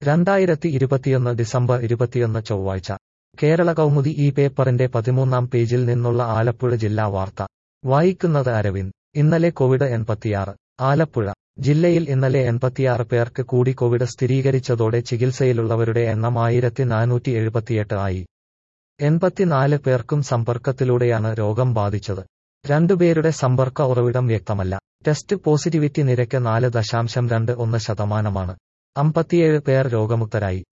2021 December 21 ചൊവ്വാഴ്ച കേരള കൗമുദി ഈ പേപ്പറിന്റെ 13-ാം പേജിൽ നിന്നുള്ള ആലപ്പുഴ ജില്ലാ വാർത്ത വായിക്കുന്നത് അരവിന്ദ്. ഇന്നലെ കോവിഡ് 86. ആലപ്പുഴ ജില്ലയിൽ ഇന്നലെ 86 പേർക്ക് കൂടി കോവിഡ് സ്ഥിരീകരിച്ചതോടെ ചികിത്സയിലുള്ളവരുടെ എണ്ണം 1478 ആയി. 84 പേർക്കും സമ്പർക്കത്തിലൂടെയാണ് രോഗം ബാധിച്ചത്. 2 പേരുടെ സമ്പർക്ക ഉറവിടം വ്യക്തമല്ല. ടെസ്റ്റ് പോസിറ്റിവിറ്റി നിരക്ക് 4.21%. 57 പേർ രോഗമുക്തരായി.